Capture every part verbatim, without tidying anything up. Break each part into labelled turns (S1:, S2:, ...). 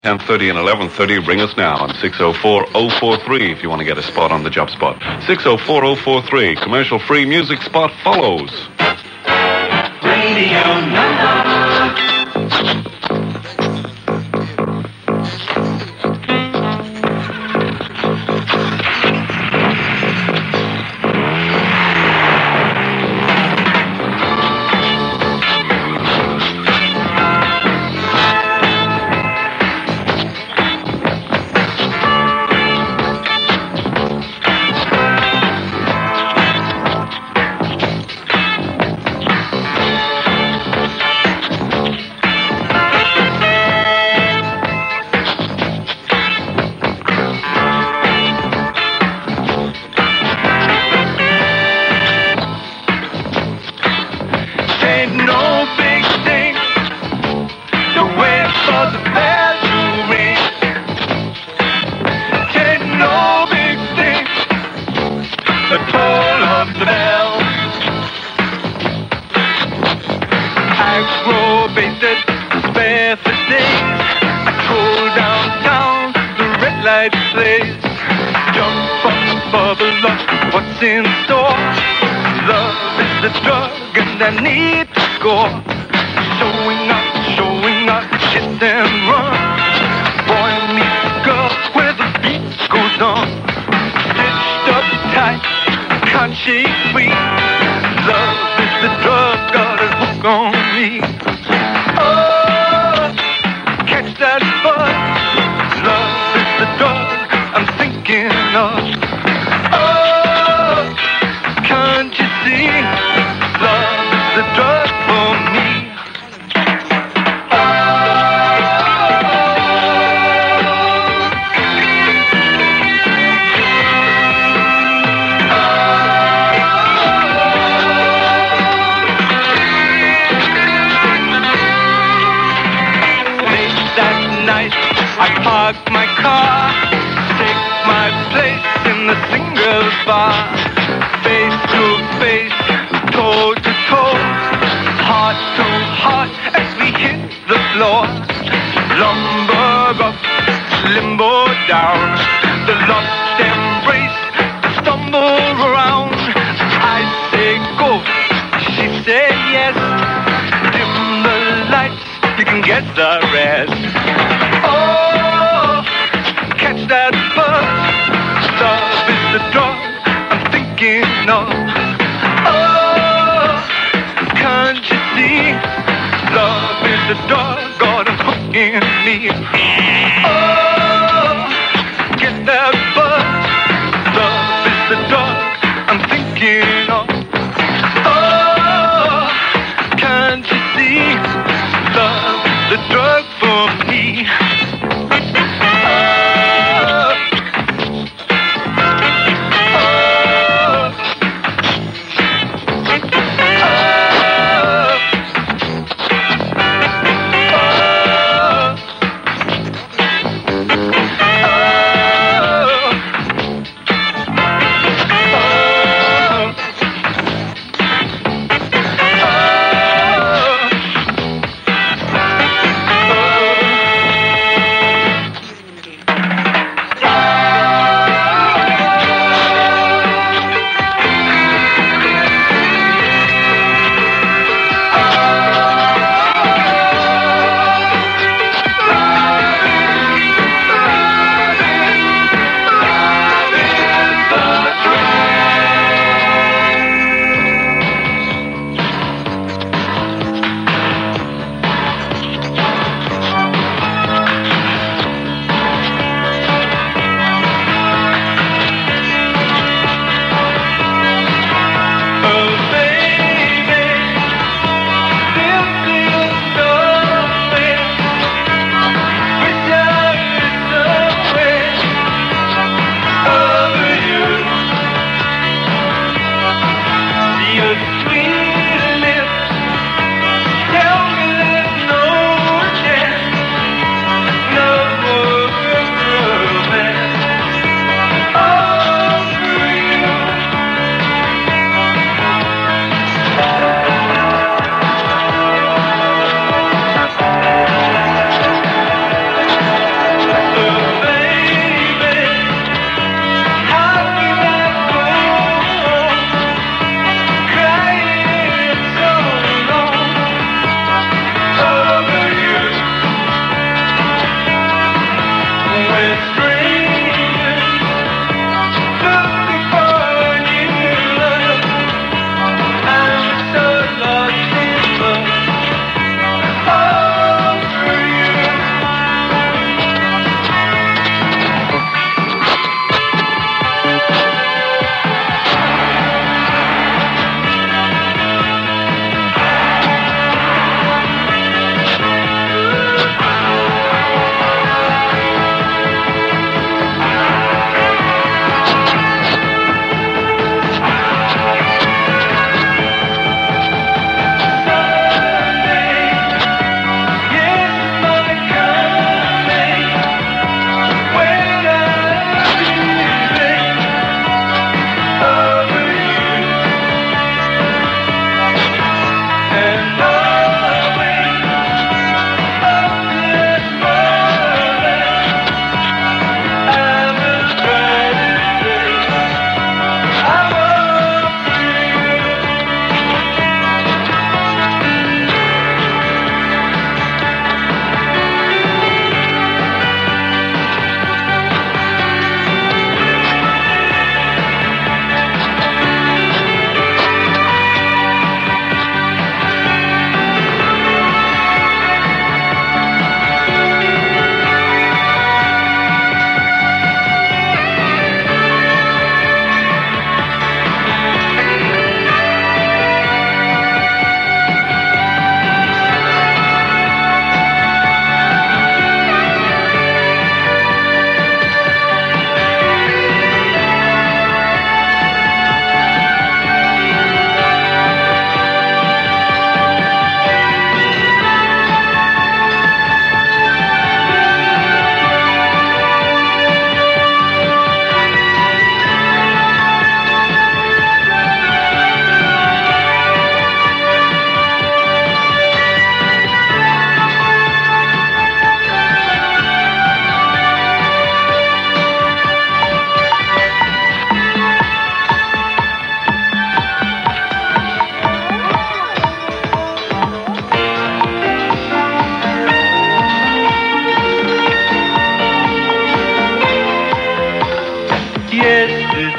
S1: ten thirty and eleven thirty, ring us now on six oh four oh four three if you want to get a spot on the job spot. six oh four oh four three, commercial-free music spot follows.
S2: Radio number.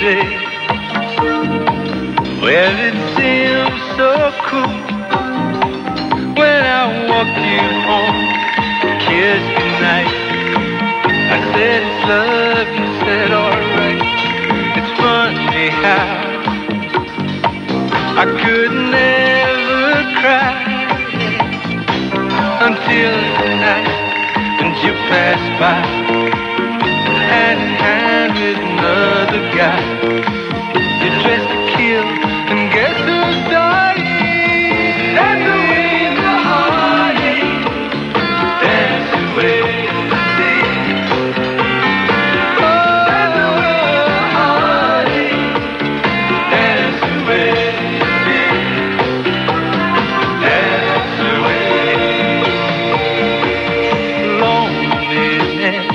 S2: day. Well, it seemed so cool when I walked you home, kissed goodnight. I said it's love, you said alright. It's funny how I could never cry until tonight when you passed by, hand in hand with another guy. You dressed to kill, and guess who's dying? That's the way the heartache, that's the way the day. Oh, that's the way the heartache, that's the way the day. That's the way. Loneliness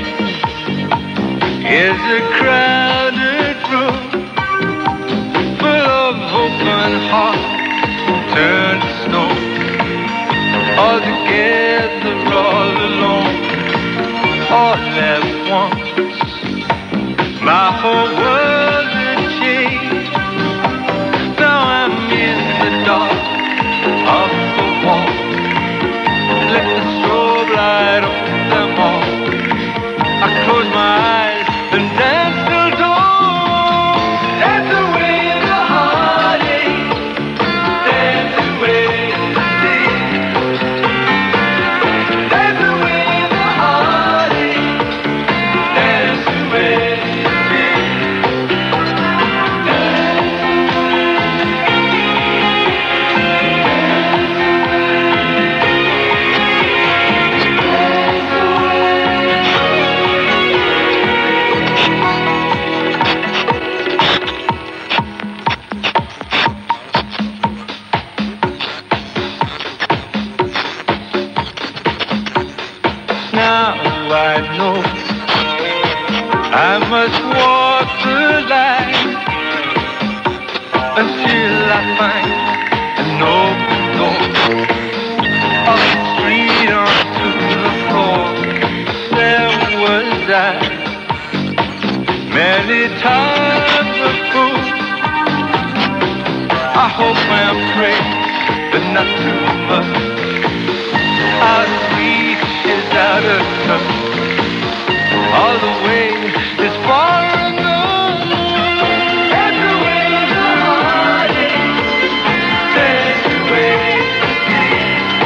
S2: is a crowded room full of open hearts turned to stone. All together, all alone, all at once. My whole world had changed. Now I'm in the dark of the wall. Let the strobe light on them all. I close my eyes and dance till dawn. That's the way the heartache, that's the way the day. That's the way the heartache, that's the way the day. Now I know I must walk the line until I find an open door. Off the street onto the floor, there was I, many times a fool. I hope and pray, but not too much. Our sweet is out of touch. All the way is far enough. That's the way the heartache, that's the way the day.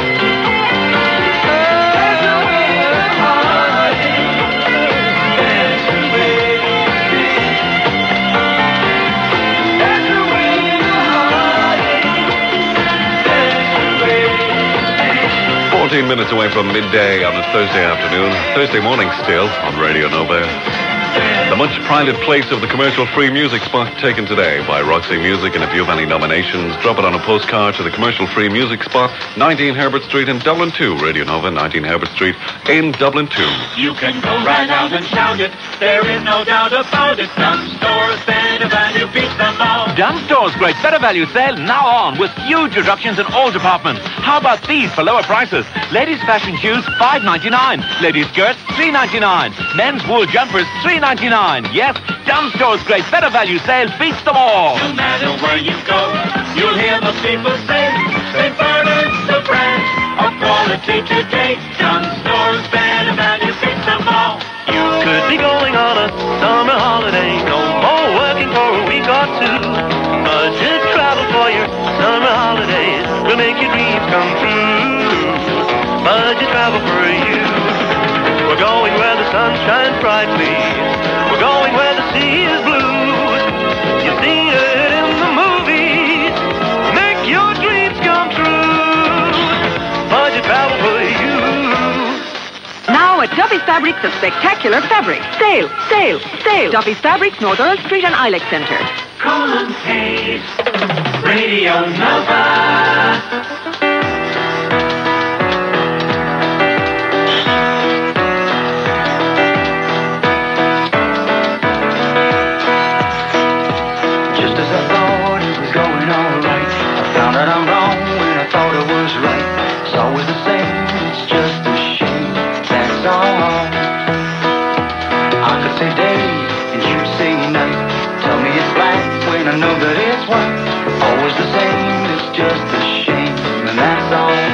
S2: That's the way the heartache, that's the way the day. That's the way the heartache, that's the way the day.
S1: fourteen minutes away from midday on a Thursday afternoon, Thursday morning still on Radio Nova. The much prided place of the commercial-free music spot taken today by Roxy Music. And if you have any nominations, drop it on a postcard to the commercial-free music spot, nineteen Herbert Street in Dublin two. Radio Nova, nineteen Herbert Street in Dublin two.
S3: You can go right out and shout it. There is no doubt about it. Some stores better value beats them all.
S4: Dunn Store's great better value sale now on with huge reductions in all departments. How about these for lower prices? Ladies' fashion shoes, five ninety-nine. Ladies' skirts, three ninety-nine. Men's wool jumpers, three ninety-nine. Yes, Dunn Store's great better value sale beats them all.
S3: No matter where you go, you'll hear the people say, Saint Bernard's the brand of quality today. Dunn Store's better value beats them all.
S2: You could be going on a summer holiday, no more working for a week or two. Budget travel for your summer holidays will make your dreams come true. Budget travel for you. We're going where the sun shines brightly. We're going where the sea is blue. You've seen it in the movies. Make your dreams come true. Budget travel for you.
S5: Now at Duffy's Fabrics, a spectacular fabric. Sale, sale, sale. Duffy's Fabrics, North Earl Street and Ilex Centre.
S3: Colin Hayes, Radio Nova.
S2: Say day and you say night. Tell me it's
S6: and I know that it's what's always the same. It's just a shame, and that's all.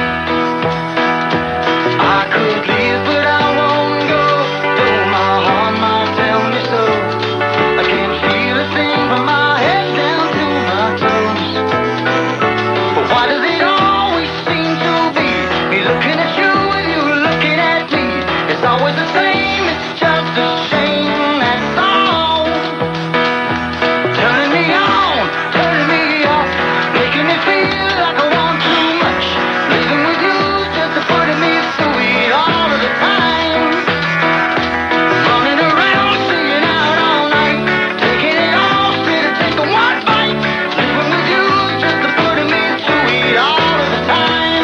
S6: I could leave, but I won't go. Though my heart might tell me so. I can't feel a thing from my head down to my toes. But why does it always seem to be me looking at you and you looking at me? It's always the same. It's just a shame. That's all. Turning me on, turning me off, making me feel like I want too much. Living with you just to putting me through it all of the time. Running around, singing out all night, taking it all straight to take a one bite. Living with you just to putting me through it all of the time.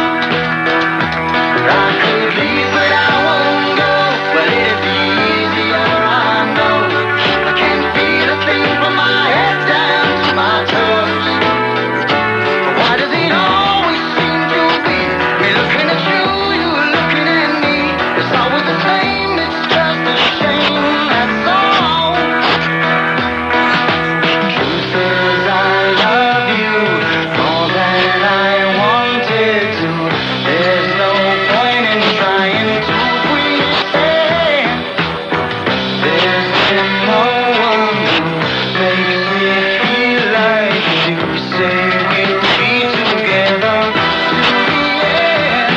S6: I could leave, but I won't go. Well, it'd be easier, I know. I can't feel a thing from my head down to my toes. Why does it always seem to be me looking at you, you looking at me? It's always the same, it's just a shame, that's all. Truth is I love you more than I wanted to. There's no point in trying to pretend. There's been no one who makes me feel like you. Say we'll be together till the end.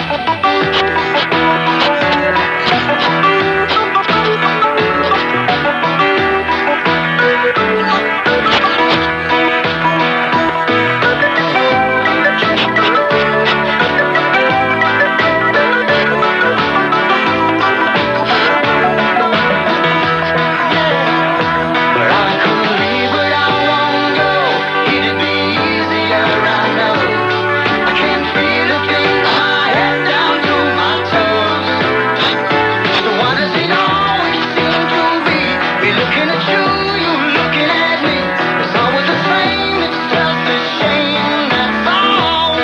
S6: But I could leave, but I won't go. It'd be easier, I know. I can't feel a thing from my head down to my toes. So why does it always seem to be me looking at you, you looking at me? It's always the same, it's just a shame, that's all.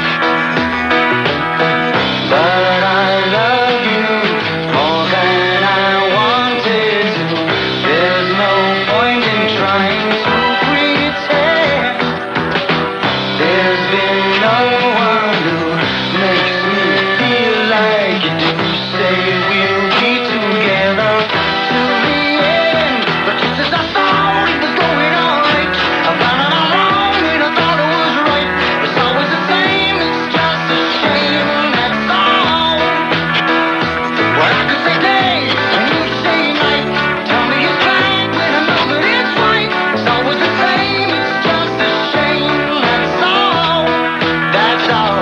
S6: But I love you more than I wanted to. There's no point in trying to pretend. There's been no one who makes me feel like you do. Say we'll be together till the end. But just as I thought it was going all right, I found out I'm wrong when I thought it was right. It's always the same, it's just a shame, that's all. Well, I could say day and you say night. Tell me it's right when I know that it's right. It's always the same, it's just a shame, that's all. That's all.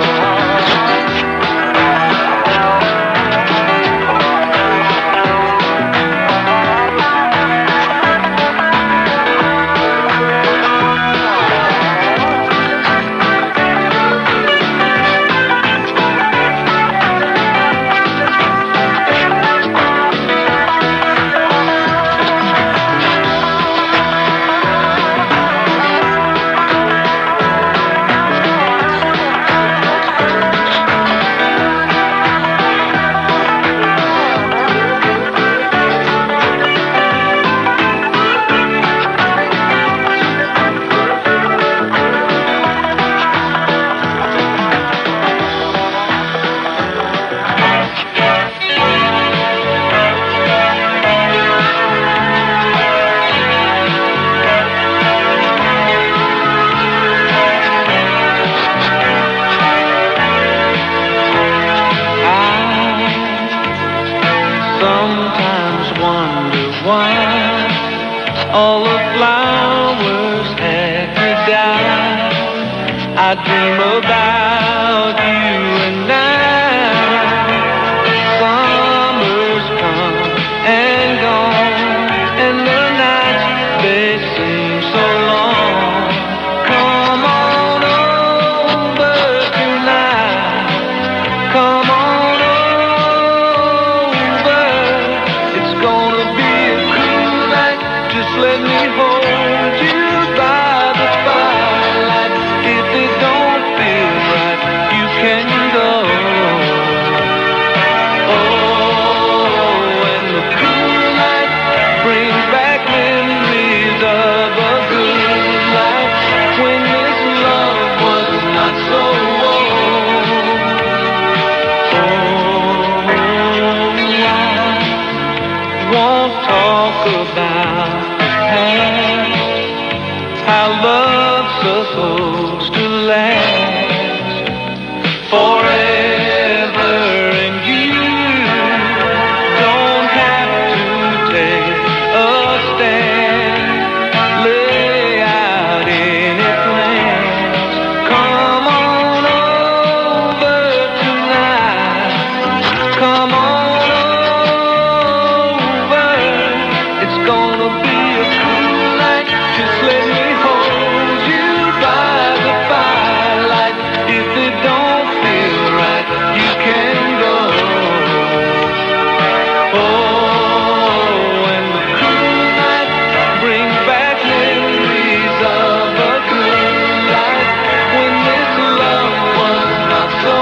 S6: Sometimes wonder why all the flowers had to die. I dream about you and now. Summer's come and gone, and the nights they seem so long. Come on over tonight. Come on over. It's gonna be a cool night. Just let me hold you by the firelight. If it don't feel right, you can go. Oh, and the cool night brings back memories of a good life. don't talk about how love's supposed to last forever, and you don't have to take a stand, lay out any plans. Come on over tonight, come on over. It's gonna be a cool night. Just let me hold you by the firelight. If it don't feel right, you can go. Oh, and the cool night brings back memories of a good life when this love was not so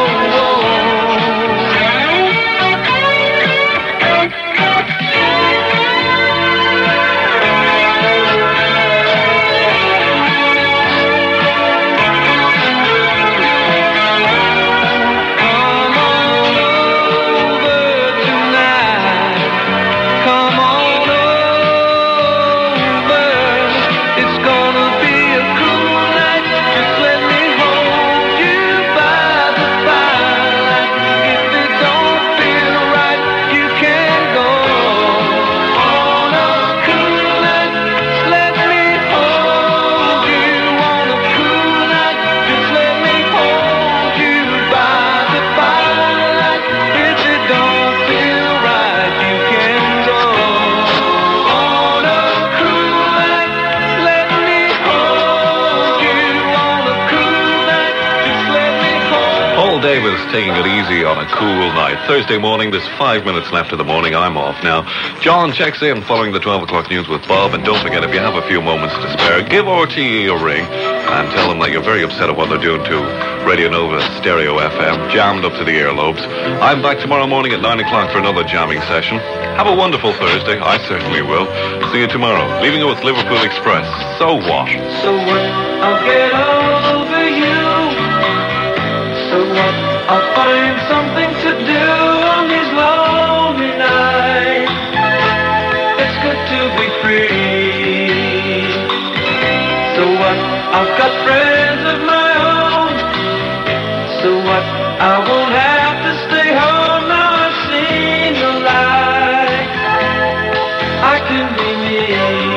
S1: Davis taking it easy on a cool night. Thursday morning, there's five minutes left of the morning. I'm off now. John checks in following the twelve o'clock news with Bob. And don't forget, if you have a few moments to spare, give R T E a ring and tell them that you're very upset at what they're doing to Radio Nova Stereo F M, jammed up to the earlobes. I'm back tomorrow morning at nine o'clock for another jamming session. Have a wonderful Thursday. I certainly will. See you tomorrow. Leaving you with Liverpool Express. So what?
S6: So what? I'll get over you. So what? I'll find something to do on these lonely nights. It's good to be free. So what? I've got friends of my own. So what? I won't have to stay home. Now I've seen the light. I can be me.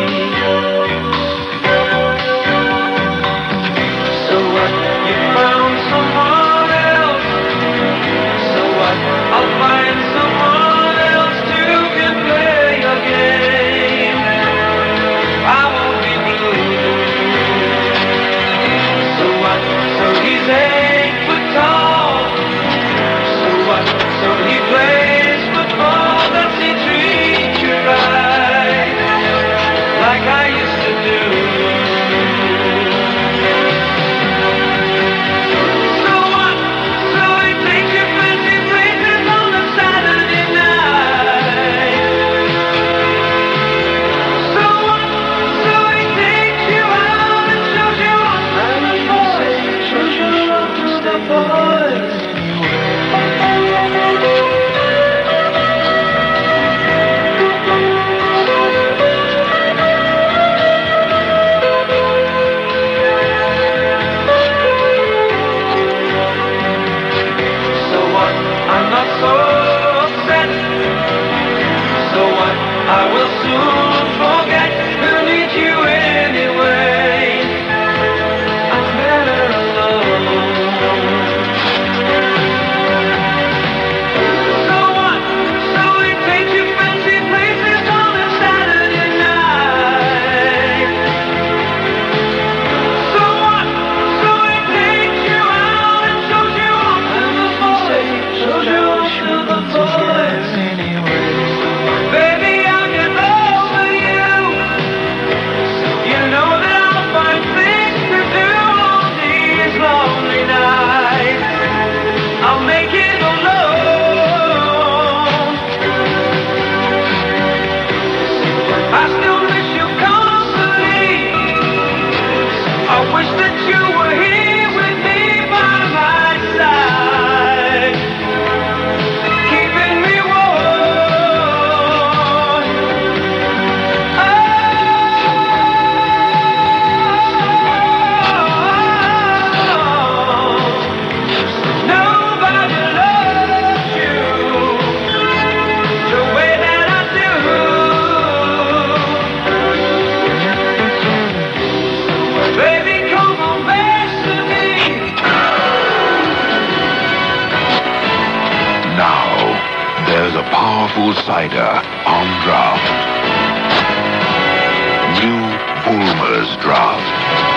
S6: So what? You found someone. I'll find someone else who can play a game. I won't be blue. So what? So he's eight foot tall. So what? So he plays football. Does he treat you right? Like I used to do. So what? So he takes you fancy places on a Saturday night. So what? So he takes you out and shows you off to the boys. Shows you off to the boys. So what? I'm not so upset. So what? I will soon forget. Who needs you anyway? I'm better alone. So what? So he takes you fancy places on a Saturday night. So what? So he takes you out and shows you off to the boys. Shows you off to the boys. Baby, I'll get over
S7: cider on draft. New Bulmers Draft.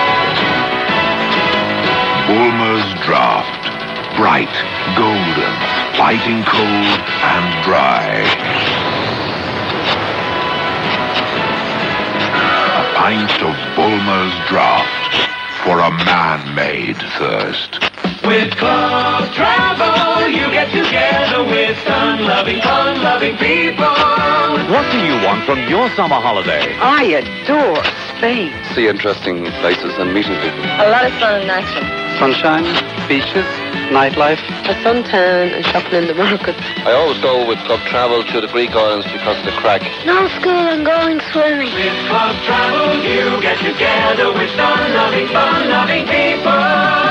S7: Bulmers Draft. Bright, golden, fighting cold and dry. A pint of Bulmers Draft for a man-made thirst.
S3: With Club Travel, you get together with sun-loving, fun-loving people.
S4: What do you want from your summer holiday?
S5: I adore Spain.
S8: See interesting places and meeting people.
S9: A lot of fun in Iceland.
S8: Sunshine, beaches, nightlife.
S9: A suntan and shopping in the markets.
S8: I always go with Club Travel to the Greek islands because of the crack.
S9: No school and going swimming.
S3: With Club Travel, you get together with sun-loving, fun-loving people.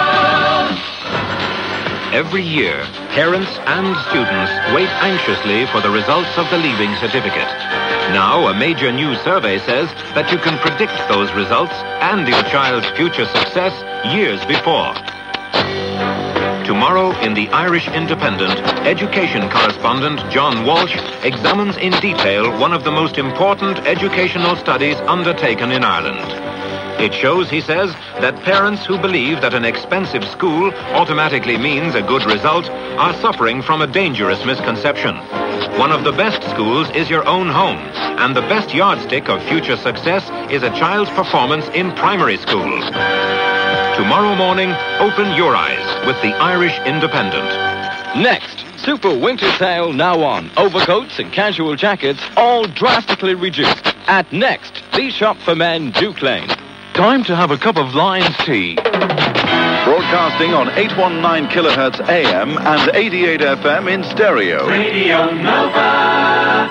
S10: Every year, parents and students wait anxiously for the results of the leaving certificate. Now, a major new survey says that you can predict those results and your child's future success years before. Tomorrow, in the Irish Independent, education correspondent John Walsh examines in detail one of the most important educational studies undertaken in Ireland. It shows, he says, that parents who believe that an expensive school automatically means a good result are suffering from a dangerous misconception. One of the best schools is your own home, and the best yardstick of future success is a child's performance in primary school. Tomorrow morning, open your eyes with the Irish Independent.
S11: Next, super winter sale now on. Overcoats and casual jackets all drastically reduced. At Next, the shop for men, Duke Lane.
S12: Time to have a cup of Lions tea. Broadcasting on eight nineteen kilohertz A M and eighty-eight F M in stereo.
S3: Radio Nova.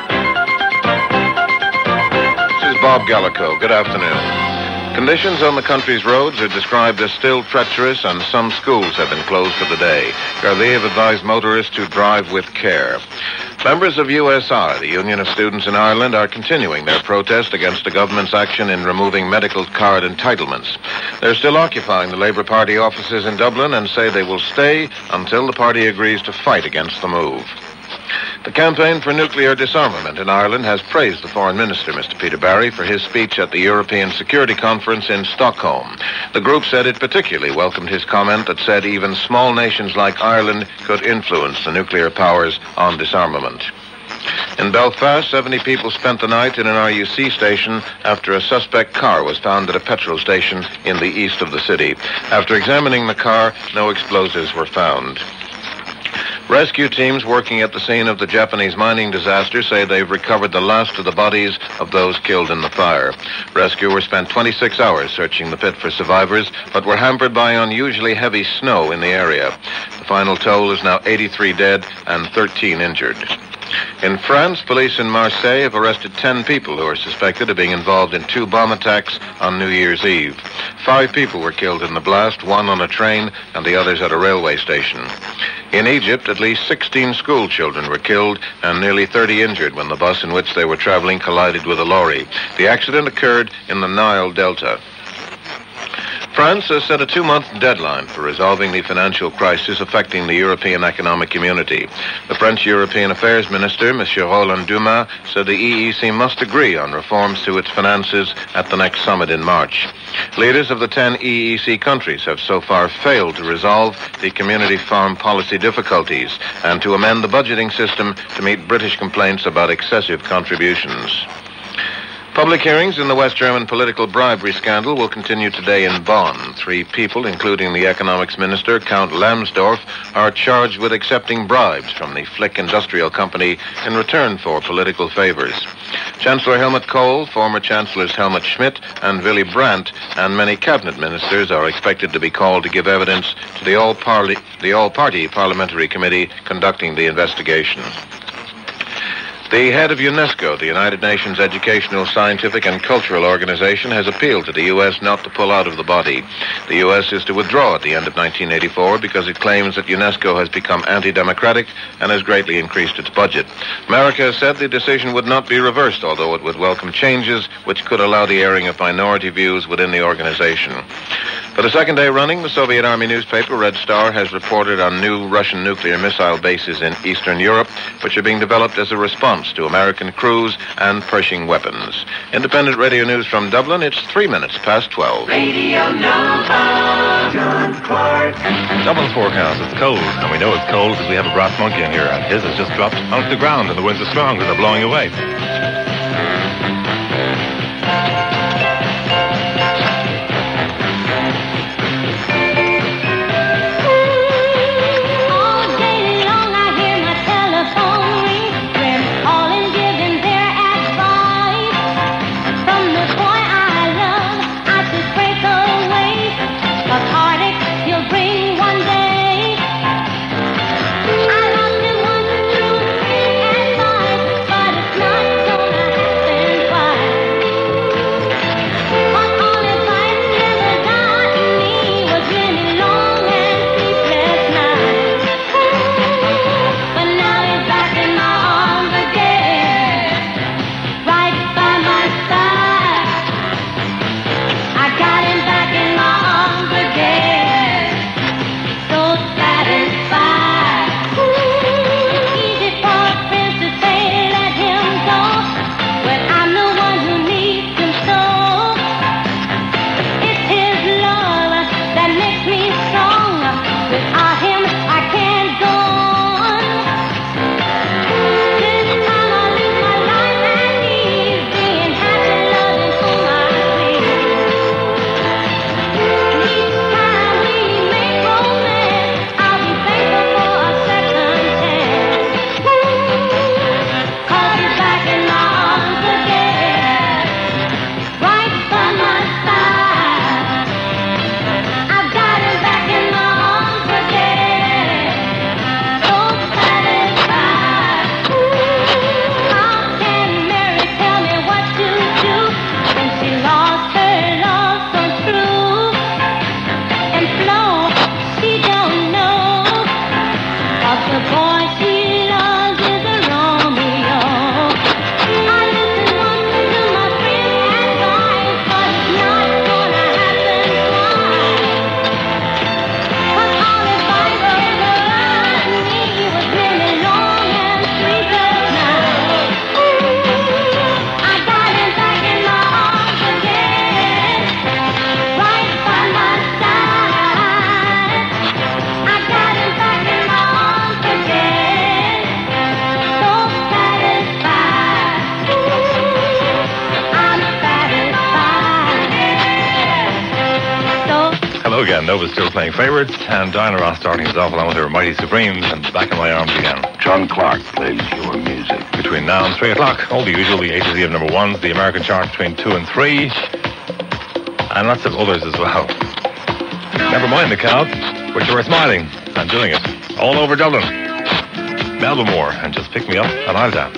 S13: This is Bob Gallico. Good afternoon. Conditions on the country's roads are described as still treacherous, and some schools have been closed for the day. Gardaí have advised motorists to drive with care. Members of U S R, the Union of Students in Ireland, are continuing their protest against the government's action in removing medical card entitlements. They're still occupying the Labour Party offices in Dublin and say they will stay until the party agrees to fight against the move. The campaign for nuclear disarmament in Ireland has praised the Foreign Minister, Mister Peter Barry, for his speech at the European Security Conference in Stockholm. The group said it particularly welcomed his comment that said even small nations like Ireland could influence the nuclear powers on disarmament. In Belfast, seventy people spent the night in an R U C station after a suspect car was found at a petrol station in the east of the city. After examining the car, no explosives were found. Rescue teams working at the scene of the Japanese mining disaster say they've recovered the last of the bodies of those killed in the fire. Rescuers spent twenty-six hours searching the pit for survivors, but were hampered by unusually heavy snow in the area. The final toll is now eighty-three dead and thirteen injured. In France, police in Marseille have arrested ten people who are suspected of being involved in two bomb attacks on New Year's Eve. Five people were killed in the blast, one on a train and the others at a railway station. In Egypt, at least sixteen school children were killed and nearly thirty injured when the bus in which they were traveling collided with a lorry. The accident occurred in the Nile Delta. France has set a two-month deadline for resolving the financial crisis affecting the European Economic Community. The French European Affairs Minister, Monsieur Roland Dumas, said the E E C must agree on reforms to its finances at the next summit in March. Leaders of the ten E E C countries have so far failed to resolve the community farm policy difficulties and to amend the budgeting system to meet British complaints about excessive contributions. Public hearings in the West German political bribery scandal will continue today in Bonn. Three people, including the economics minister, Count Lambsdorff, are charged with accepting bribes from the Flick Industrial Company in return for political favors. Chancellor Helmut Kohl, former Chancellors Helmut Schmidt and Willy Brandt, and many cabinet ministers are expected to be called to give evidence to the all-party, the all-party parliamentary committee conducting the investigation. The head of UNESCO, the United Nations Educational, Scientific and Cultural Organization, has appealed to the U S not to pull out of the body. The U S is to withdraw at the end of nineteen eighty-four because it claims that UNESCO has become anti-democratic and has greatly increased its budget. America said the decision would not be reversed, although it would welcome changes which could allow the airing of minority views within the organization. For the second day running, the Soviet Army newspaper Red Star has reported on new Russian nuclear missile bases in Eastern Europe, which are being developed as a response to American cruise and Pershing weapons. Independent Radio News from Dublin, it's three minutes past twelve.
S3: Radio Nova, John Clark.
S14: Dublin's forecast, it's cold, and we know it's cold because we have a brass monkey in here, and his has just dropped onto the ground, and the winds are strong because they're blowing away. Again, Nova's still playing favourites, and Diana Ross starting us off along with her Mighty Supremes, and Back in My Arms again.
S7: John Clark plays your music.
S14: Between now and three o'clock, all the usual, the A to Z of number ones, the American chart between two and three, and lots of others as well. Never mind the cow, but you were smiling and doing it all over Dublin. Melba Moore, and Just Pick Me Up and I'll Dance.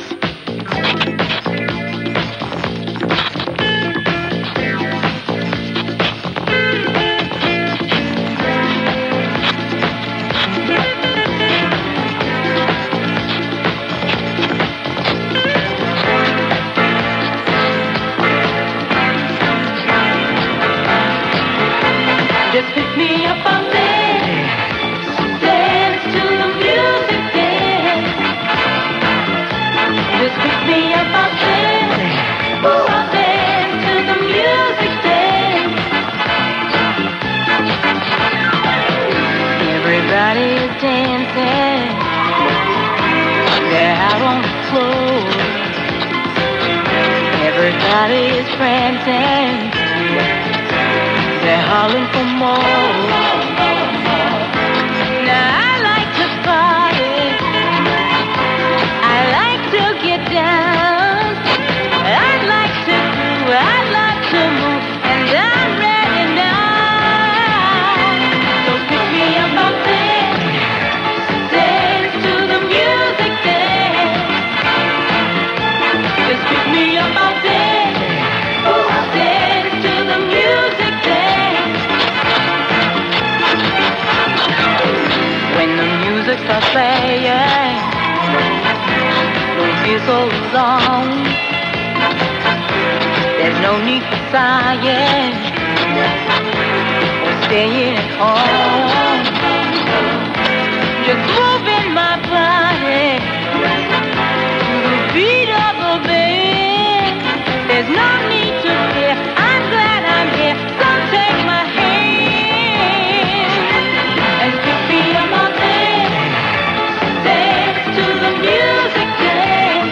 S6: staying at home. Just moving my body to the beat of the band. There's no need to fear. I'm glad I'm here. So take my hand and pick me up on dance. Dance to the music, dance.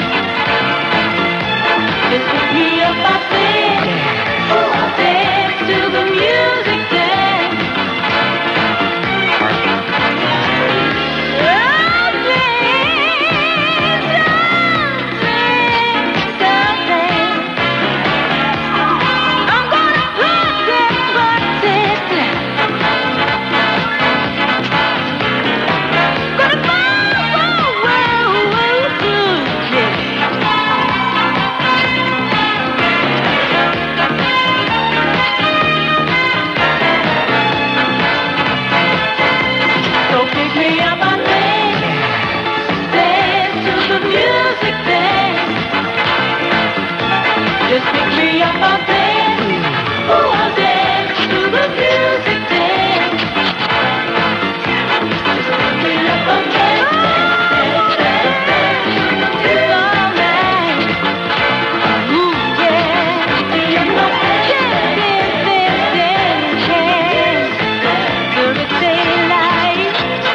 S6: Just pick me up on dance. Dance to the music, dance. Oh, dance, dance, dance. I'm gonna practice, practice. Gonna go, go, go, go, So pick me up on dance, dance to the music, dance. Just pick me up on dance, oh, I'll dance to the music, dance. Just pick me up on dance, dance, dance, dance. It's alright. Ooh, yeah. Pick me up on dance, dance, dance, dance, dance. Till the daylight.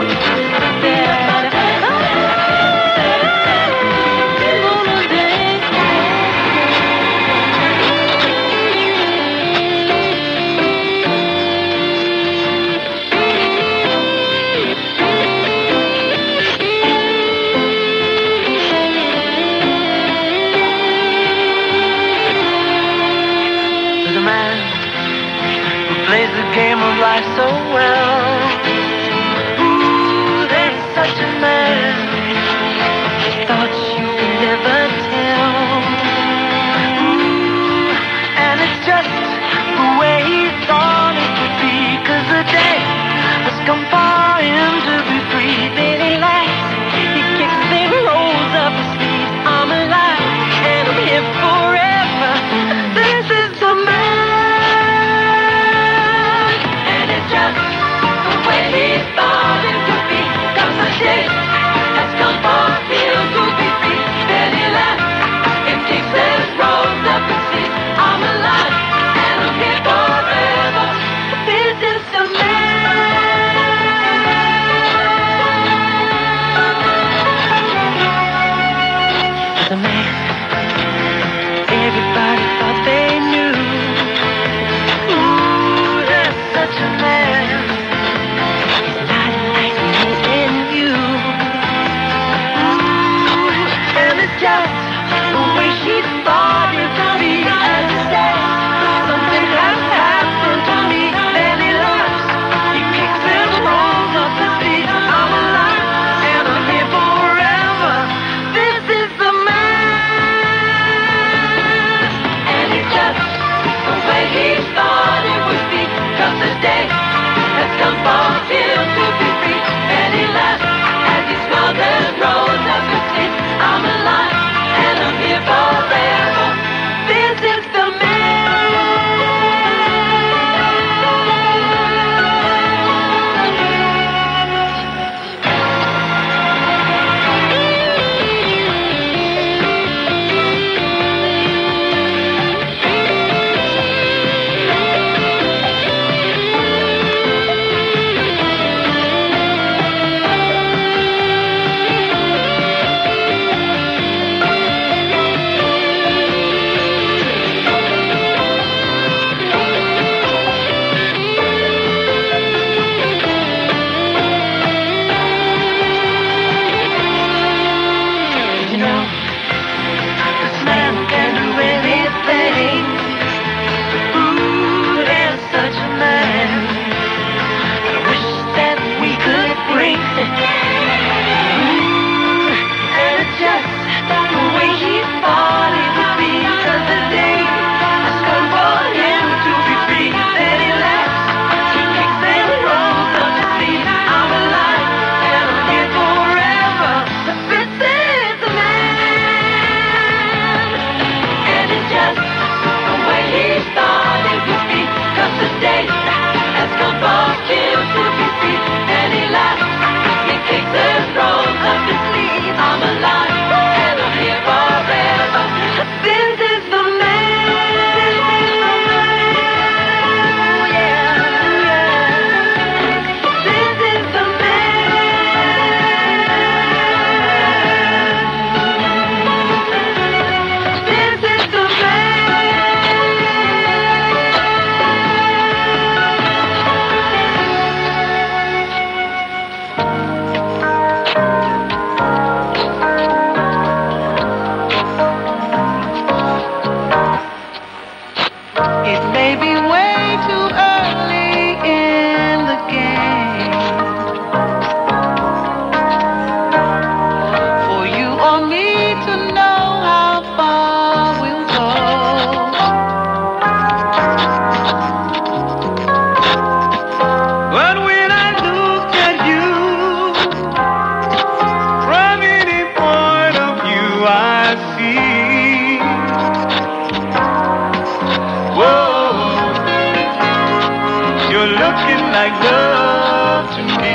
S6: There's a man who plays the game of life so well. Ooh, there's such a man. Thoughts you can never tell. Ooh, and it's just the way he thought it would be. 'Cause the day has come for him to be free. Then he laughs, he kicks, then rolls up his sleeves. I'm alive and I'm here forever. This is the man. And it's just It may be way too early in the game for you or me to know how far we'll go. But when I look at you, from any point of view I see, whoa, you're looking like love to me.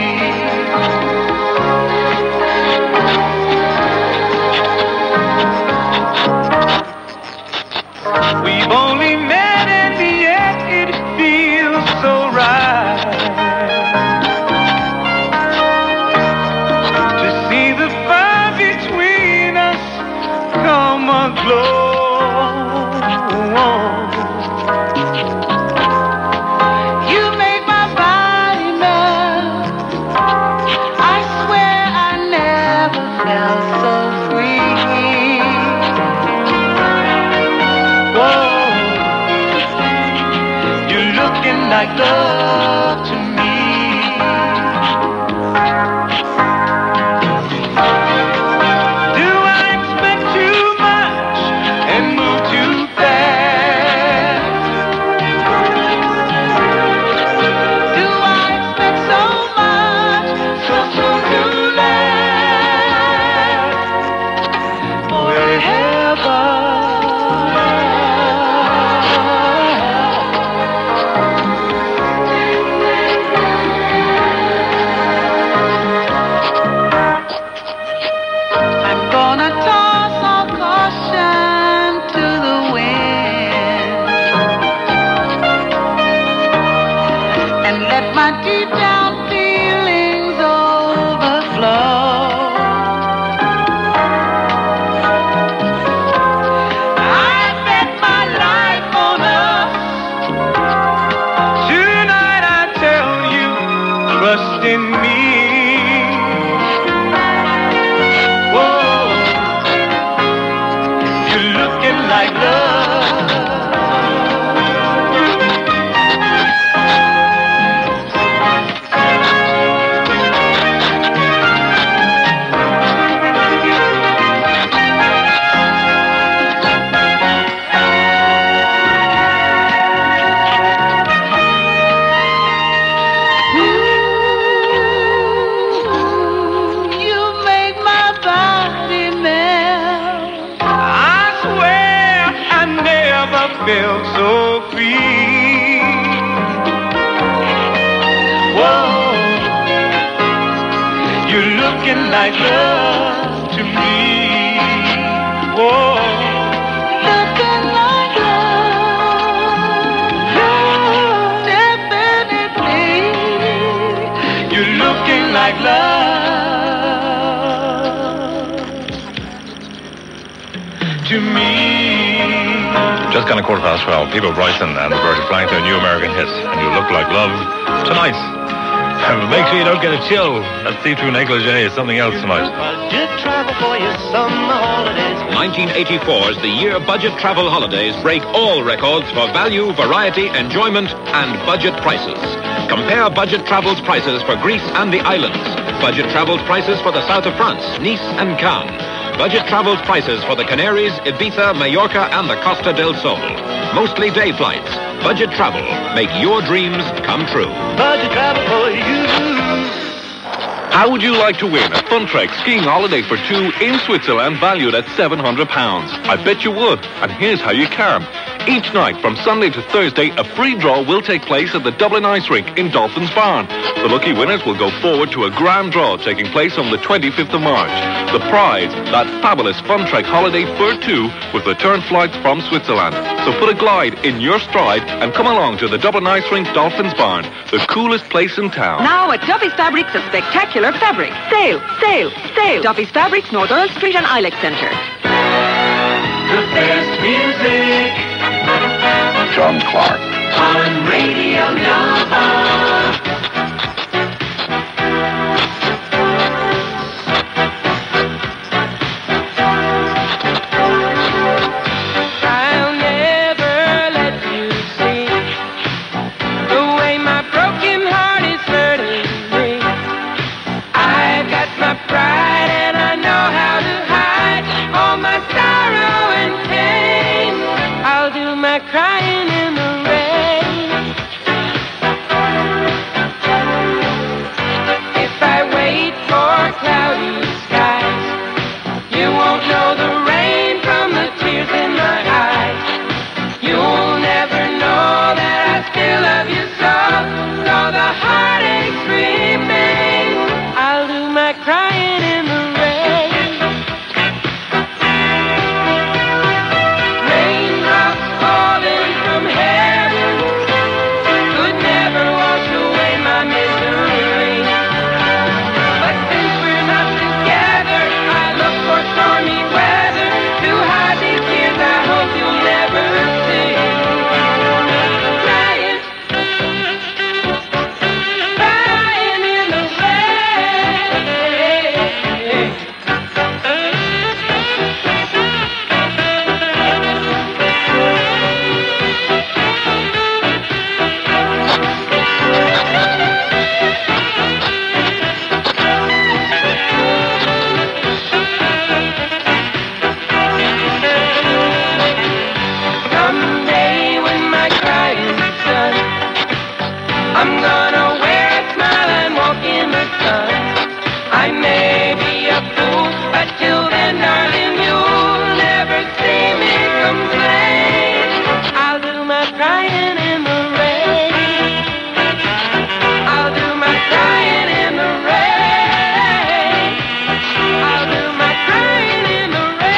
S6: We've only met and yet it feels so right to see the fire between us come aglow. You make my body melt. I swear I never felt so free. Whoa, you're looking like love to me. Do I expect too much and move too fast? Do I expect so much so soon to last forever? I'm gonna toss all caution to the wind and let my deep down feelings overflow. I bet my life on us. Tonight I tell you, trust in me. Whoa, you're looking like love. You make my body melt. I swear I never felt so free. Whoa, you're looking like love to me. Whoa, looking like love. Definitely, you're looking like love to me.
S14: Just gone a quarter past twelve. Peter Bryson and Roberta Flack, their new American hit, and You Look Like Love tonight. And make sure you don't get a chill. That see-through negligee is something else tonight.
S2: Budget travel for your summer holidays.
S10: nineteen eighty-four's The Year Budget Travel Holidays break all records for value, variety, enjoyment, and budget prices. Compare Budget Travel's prices for Greece and the islands. Budget Travel's prices for the south of France, Nice and Cannes. Budget Travel's prices for the Canaries, Ibiza, Mallorca, and the Costa del Sol. Mostly day flights. Budget Travel. Make your dreams come true.
S2: Budget travel for you.
S1: How would you like to win a Funtrek skiing holiday for two in Switzerland valued at seven hundred pounds? I bet you would. And here's how you can. Each night from Sunday to Thursday, a free draw will take place at the Dublin Ice Rink in Dolphins Barn. The lucky winners will go forward to a grand draw taking place on the twenty-fifth of March. The prize, that fabulous Funtrek holiday for two with return flights from Switzerland. So put a glide in your stride and come along to the Dublin Ice Rink Dolphins Barn, the coolest place in town.
S5: Now at Duffy's Fabrics, a spectacular fabric. Sale, sale, sale. Duffy's Fabrics, North Earl Street and Ilex Centre.
S3: The best music
S7: John Clark.
S3: on Radio Nova.
S6: I'll never let you
S15: my crying in the rain. If I wait for cloudy skies, you won't know the rain from the tears in my eyes. You'll never know that I still love you so, though the heartaches remain. I'll do my crying in the rain. Raindrops falling from heaven could never wash away my misery. But since we're not together, I look for stormy weather to hide these tears I hope you'll never see. Crying, crying in the rain. Someday when my crying's done, I'm gonna wear a smile and walk in the sun. I may be a fool, but till then, darling, you'll never see me complain. I'll do my crying in the rain. I'll do my crying in the rain. I'll do my crying in the rain.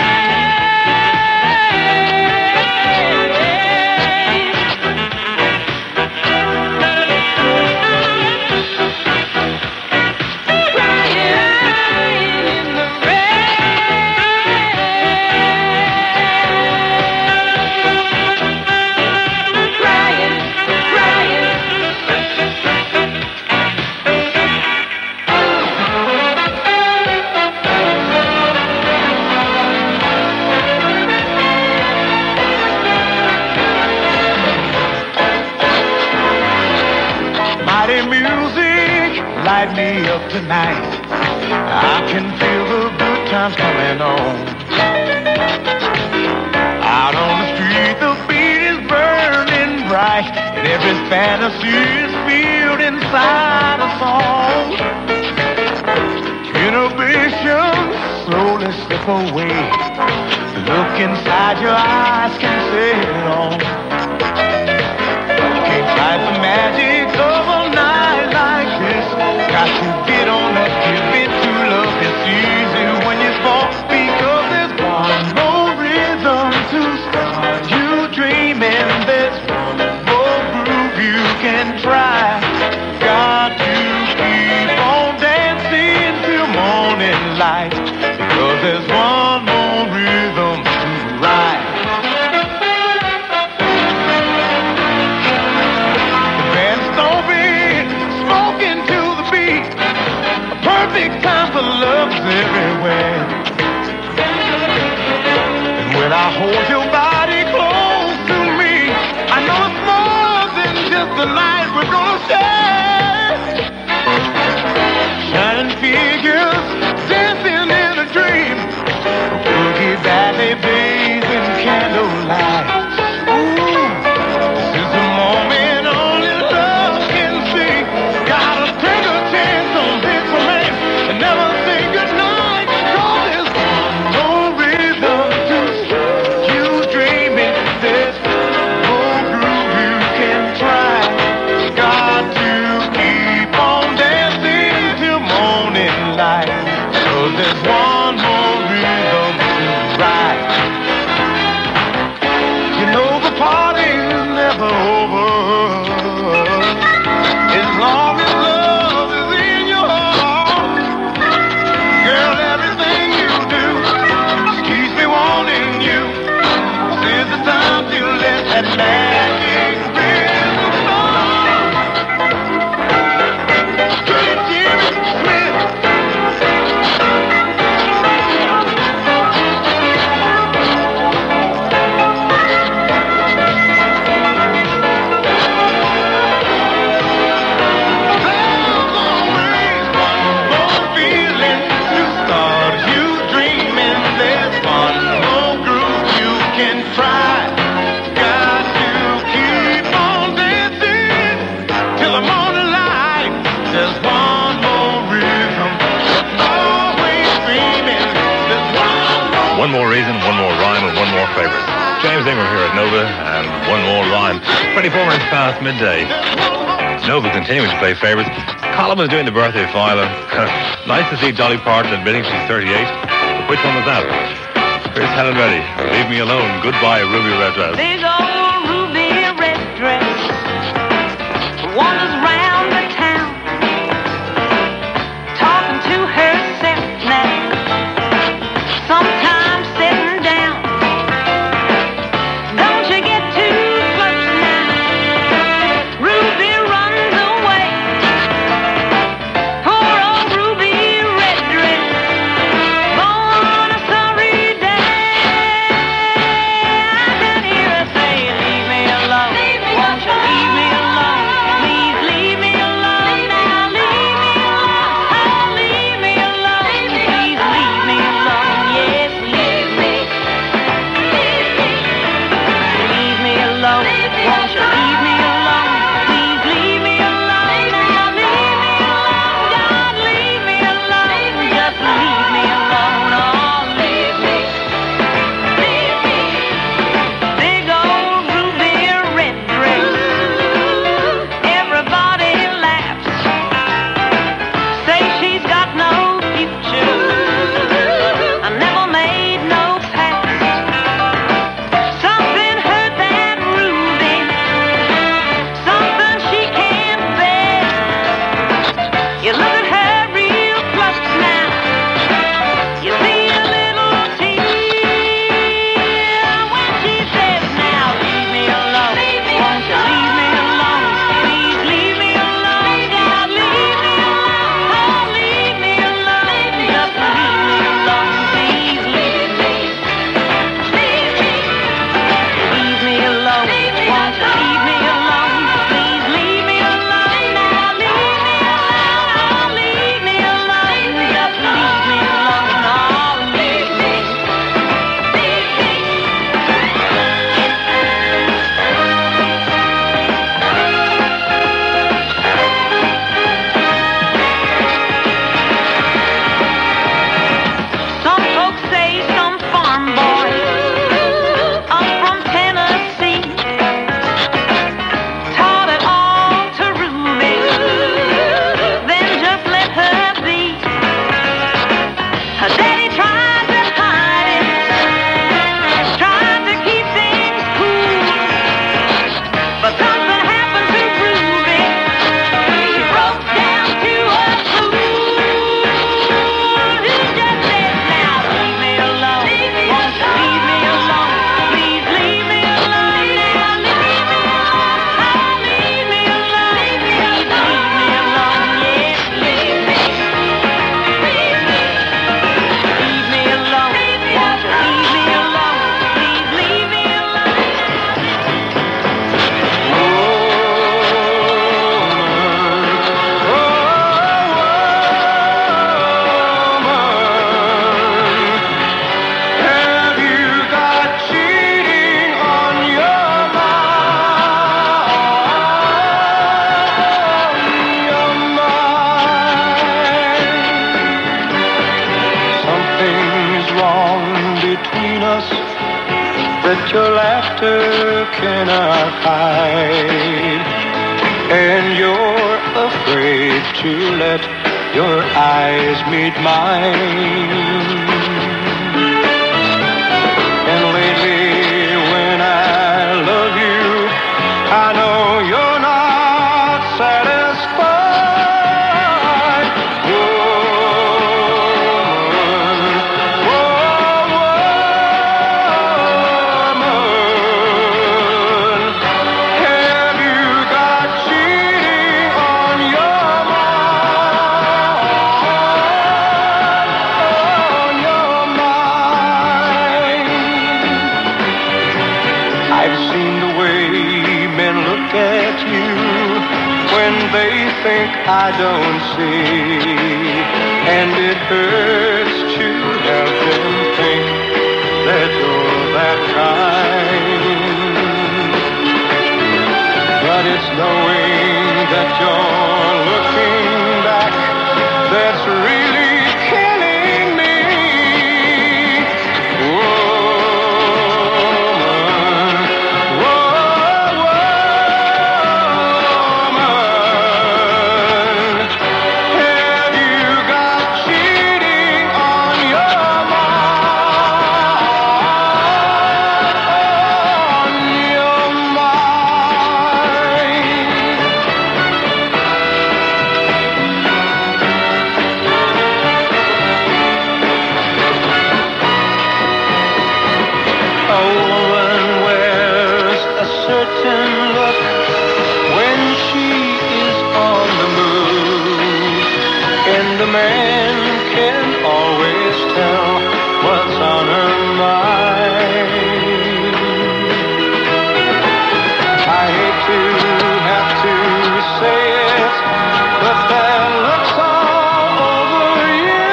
S15: Crying in the rain. Crying,
S3: Mighty music, light me up tonight. I can feel the good times coming on. Out on the street, the beat is burning bright, and every fantasy is filled inside a song. Inhibitions slowly slip away. The look inside your eyes can set it on. You can't fight the magic of a night like this. Got to get on up, give it to love. It's easy when you fall, because there's one more rhythm to start you dreaming. There's one more groove you can try. Got to keep on dancing till morning light, because there's one more rhythm to ride. Smoking to the beat, a perfect time for love's everywhere. And when I hold your body close to me, I know it's more than just the night we're gonna share. Shining figures dancing in a dream, boogie ballet blazing candlelight. Ooh, this is the moment only love can see. Gotta take a chance on this romance and never say goodnight, 'cause there's one more rhythm to you dreaming. There's more groove you can try. Got to keep on dancing till morning light, 'cause there's one more rhythm to ride. You know the party's never over as long as love is in your heart. Girl, everything you do just keeps me wanting you. This is the time to let that magic rhythm start. Pretty Jimmy Smith.
S14: favourites. James Ingram here at Nova, and one more line. twenty-four minutes past midday. Nova continuing to play favourites. Colin was doing the birthday file. Nice to see Dolly Parton admitting she's thirty-eight. But which one was that? Here's Helen Reddy. Leave me alone. Goodbye, Ruby Red Dress.
S15: Big old ruby red dress wanders round the town, talking to herself now, sometimes sitting down. Don't you get too close now, Ruby runs away. Poor old ruby red dress, born on a sorry day. I can hear her say, leave me alone, won't you leave me alone, please leave me alone now, leave me alone, oh leave me alone, please leave me alone, yes leave me, leave me alone, won't you leave me alone, please leave me alone now, leave me alone, God leave me alone, just leave me alone, oh leave me, leave me, big old ruby red dress, everybody laughs, say she's got no future, I never made no past, something hurt that ruby, something she can't bear. You look at her real close now, you see a little tear when she says, now leave me alone, won't you leave me alone, please leave me alone, God leave me alone, oh leave me alone, just leave me alone, please leave me, leave me, leave me alone, won't you leave me alone, please leave me alone now, leave me alone, oh leave me alone, just leave me alone, oh leave me, leave me. Some folks say some farm boy up from Tennessee taught it all to Ruby, then just let her be. Her daddy tried to hide it, tried to keep things cool, but something happened to Ruby. She broke down to a fool. He just said, now leave me alone, won't you leave me alone, please leave me alone now, leave me alone, oh leave me alone, just leave me alone, yes leave me, leave me, leave me alone, won't you leave me alone, please leave me alone.
S3: Have you got cheating on your mind? Something's wrong between us that your laughter cannot hide, and you're afraid to let your eyes meet mine. And lately, when I love you, I know you're not satisfied. Woman, woman, have you got cheating on your mind? On your mind. I've seen the way men look at you when they think I don't see, and it hurts to have them think that you're that kind. But it's knowing that you're looking back that's really killing me. Whoa. man can always tell what's on her mind. I hate to have to say it, but that looks all over you.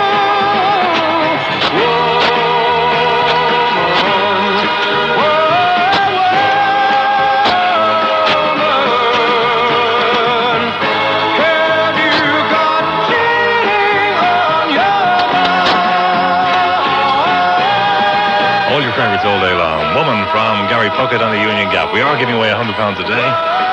S3: Woman, woman, have you got cheating on your
S14: All your favourites all day long. Woman from Gary Puckett on the Union Gap. We are giving away one hundred pounds a day.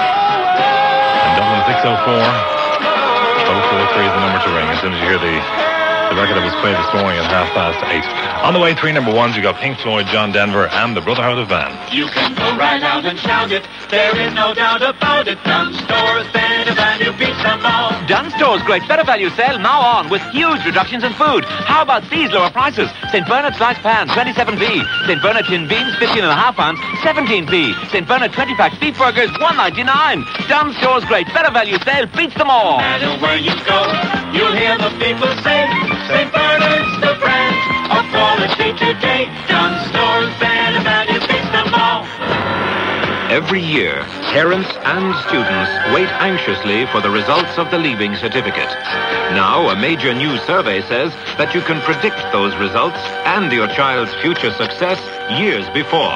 S14: And Dublin six oh four. oh four three is the number to ring as soon as you hear the, the record that was played this morning at half past eight. On the way, three number ones, you got Pink Floyd, John Denver, and the Brotherhood of Man.
S15: You can go right out and shout it. There is no doubt about it. Dunn Stores, better value beats them all.
S4: Dunn Stores' great better value sale now on with huge reductions in food. How about these lower prices? Saint Bernard sliced pan, twenty-seven p. Saint Bernard tin beans, fifteen and a half pounds, seventeen p. Saint Bernard twenty pack beef burgers, one ninety-nine. Dunn Stores' great better value sale beats them all.
S15: No matter where you go, you'll hear the people say, Saint Bernard's the brand of quality today. Dunn Stores, better value beats them all.
S10: Every year, parents and students wait anxiously for the results of the Leaving Certificate. Now, a major new survey says that you can predict those results and your child's future success years before.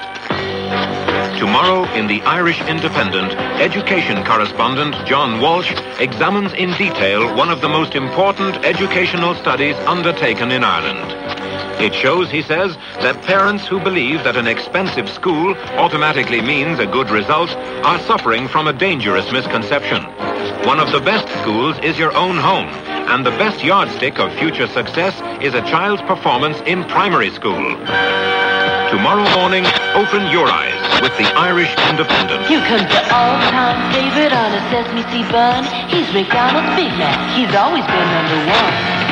S10: Tomorrow, in the Irish Independent, education correspondent John Walsh examines in detail one of the most important educational studies undertaken in Ireland. It shows, he says, that parents who believe that an expensive school automatically means a good result are suffering from a dangerous misconception. One of the best schools is your own home, and the best yardstick of future success is a child's performance in primary school. Tomorrow morning, open your eyes with the Irish Independent.
S16: Here comes the all-time favorite on a sesame seed bun. He's McDonald's Big Mac. He's always been number one.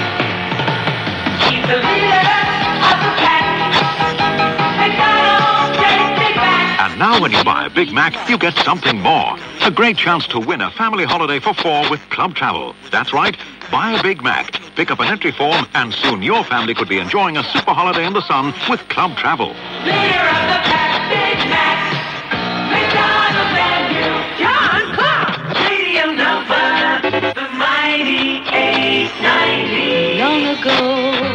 S15: He's the leader of the pack. McDonald's takes Big Mac.
S17: And now when you buy a Big Mac, you get something more. A great chance to win a family holiday for four with Club Travel. That's right. Buy a Big Mac, pick up an entry form, and soon your family could be enjoying a super holiday in the sun with Club Travel.
S15: Leader of the pack, Big Mac. McDonald's menu. John Clark. Radio number, the mighty eight ninety.
S16: Long ago,